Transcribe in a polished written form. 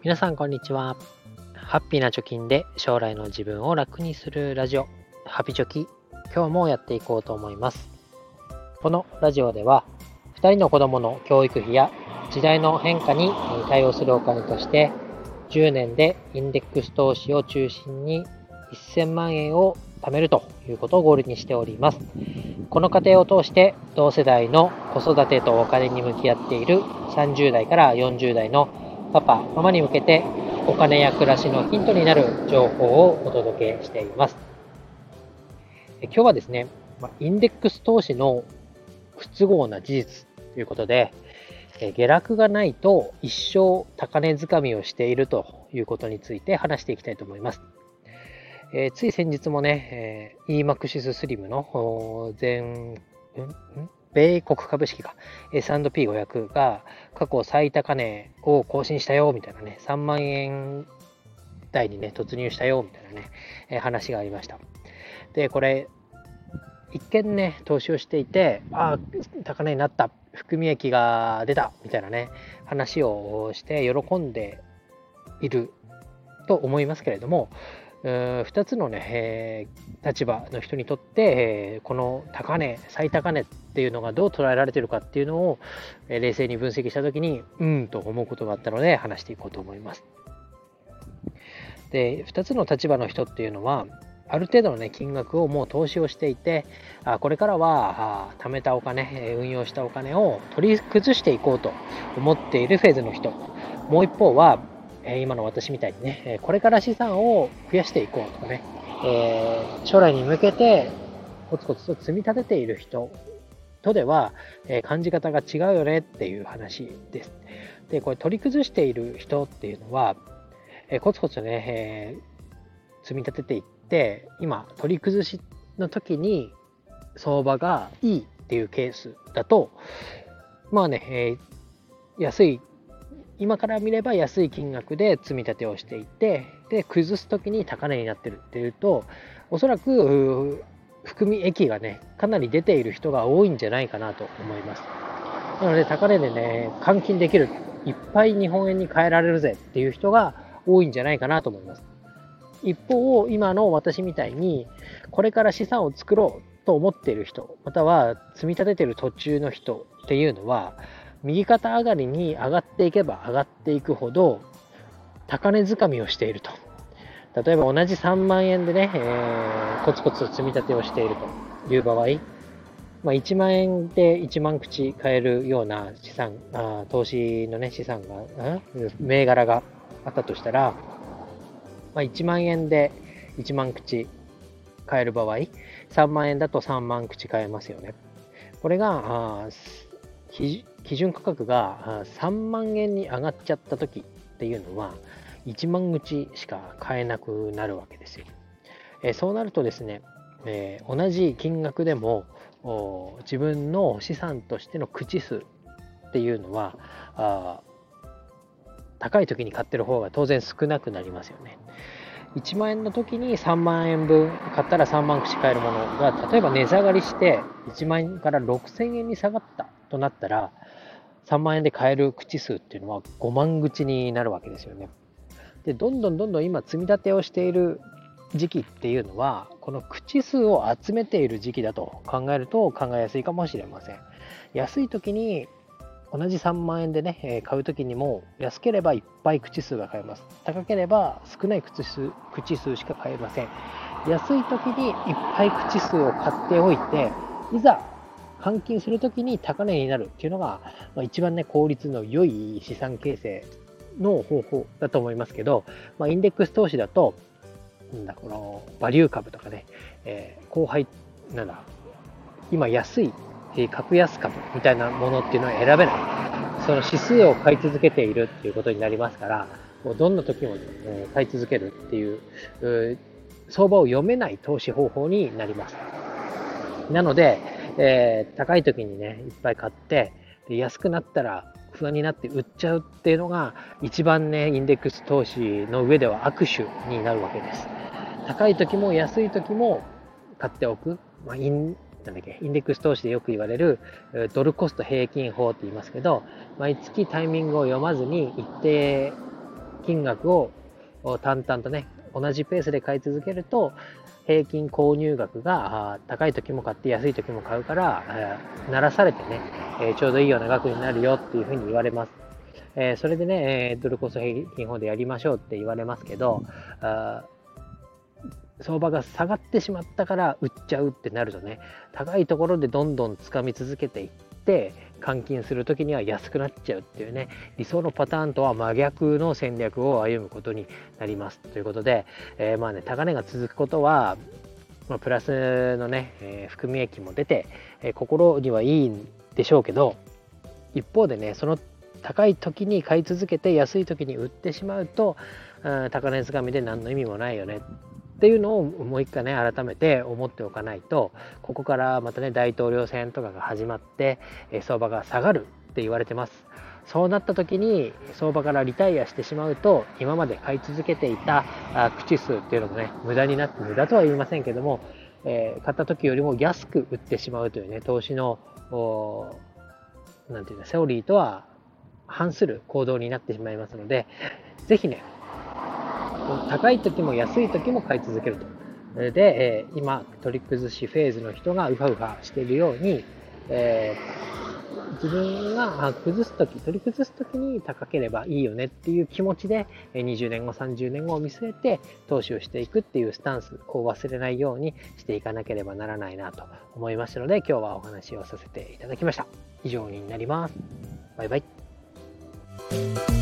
皆さんこんにちは。ハッピーな貯金で将来の自分を楽にするラジオ、ハピチョキ、今日もやっていこうと思います。このラジオでは2人の子供の教育費や時代の変化に対応するお金として10年でインデックス投資を中心に1000万円を貯めるということをゴールにしております。この過程を通して同世代の子育てとお金に向き合っている30代から40代のパパ、ママに向けてお金や暮らしのヒントになる情報をお届けしています。今日はですね、インデックス投資の不都合な事実ということで、下落がないと一生高値掴みをしているということについて話していきたいと思います。つい先日もね、EMAXIS SLIM の米国株式が S&P500 が過去最高値を更新したよみたいなね、3万円台にね突入したよみたいなね、話がありました。で、これ一見ね投資をしていて、高値になった、含み益が出たみたいなね話をして喜んでいると思いますけれども、2つのね、立場の人にとって、この高値、最高値っていうのがどう捉えられているかっていうのを、冷静に分析したときにと思うことがあったので話していこうと思います。で、2つの立場の人っていうのはある程度のね金額をもう投資をしていて、これからは貯めたお金、運用したお金を取り崩していこうと思っているフェーズの人、もう一方は今の私みたいにね、これから資産を増やしていこうとかね、将来に向けてコツコツと積み立てている人とでは、感じ方が違うよねっていう話です。で、これ取り崩している人っていうのは、コツコツとね、積み立てていって、今取り崩しの時に相場がいいっていうケースだと、安い、今から見れば安い金額で積み立てをしていて、で崩す時に高値になってるっていうと、おそらく含み益がねかなり出ている人が多いんじゃないかなと思います。なので高値でね換金できる、いっぱい日本円に変えられるぜっていう人が多いんじゃないかなと思います。一方、今の私みたいにこれから資産を作ろうと思っている人、または積み立てている途中の人っていうのは、右肩上がりに上がっていけば上がっていくほど高値掴みをしていると。例えば同じ3万円でね、コツコツと積み立てをしているという場合、1万円で1万口買えるような資産、投資のね資産が、銘柄があったとしたら、1万円で1万口買える場合、3万円だと3万口買えますよね。これが基準価格が3万円に上がっちゃった時っていうのは1万口しか買えなくなるわけですよ。そうなるとですね、同じ金額でも自分の資産としての口数っていうのは高い時に買ってる方が当然少なくなりますよね。1万円の時に3万円分買ったら3万口買えるものが、例えば値下がりして1万円から6000円に下がったとなったら、3万円で買える口数っていうのは5万口になるわけですよね。で、どんどん今積み立てをしている時期っていうのは、この口数を集めている時期だと考えると考えやすいかもしれません。安い時に同じ3万円でね、買う時にも安ければいっぱい口数が買えます。高ければ少ない口数しか買えません。安い時にいっぱい口数を買っておいて、いざ換金する時に高値になるっていうのが、一番ね効率の良い資産形成の方法だと思いますけど、インデックス投資だとこのバリュー株とかね、今安い格安株みたいなものっていうのは選べない。その指数を買い続けているっていうことになりますから、もうどんな時も買い続けるっていう相場を読めない投資方法になります。なので、高い時にねいっぱい買って、で安くなったら不安になって売っちゃうっていうのが一番ねインデックス投資の上では悪手になるわけです。高い時も安い時も買っておく、インデックス投資でよく言われるドルコスト平均法って言いますけど、毎月タイミングを読まずに一定金額を淡々とね、同じペースで買い続けると、平均購入額が高い時も買って安い時も買うから、ならされてね、ちょうどいいような額になるよっていうふうに言われます。それでね、ドルコスト平均法でやりましょうって言われますけど、相場が下がってしまったから売っちゃうってなるとね、高いところでどんどん掴み続けていって換金するときには安くなっちゃうっていうね、理想のパターンとは真逆の戦略を歩むことになりますということで、まあね、高値が続くことは、プラスのね、含み益も出て、心にはいいんでしょうけど、一方でね、その高い時に買い続けて安い時に売ってしまうと、高値掴みで何の意味もないよねっていうのをもう一回ね、改めて思っておかないと、ここからまたね、大統領選とかが始まって相場が下がるって言われてます。そうなった時に相場からリタイアしてしまうと、今まで買い続けていた口数っていうのもね、無駄になって、無駄とは言いませんけども、買った時よりも安く売ってしまうというね、投資のなんていうの、セオリーとは反する行動になってしまいますので、ぜひね、高い時も安い時も買い続けると。で、今取り崩しフェーズの人がウハウハしているように、自分が取り崩す時に高ければいいよねっていう気持ちで20年後30年後を見据えて投資をしていくっていうスタンスを忘れないようにしていかなければならないなと思いましたので、今日はお話をさせていただきました。以上になります。バイバイ。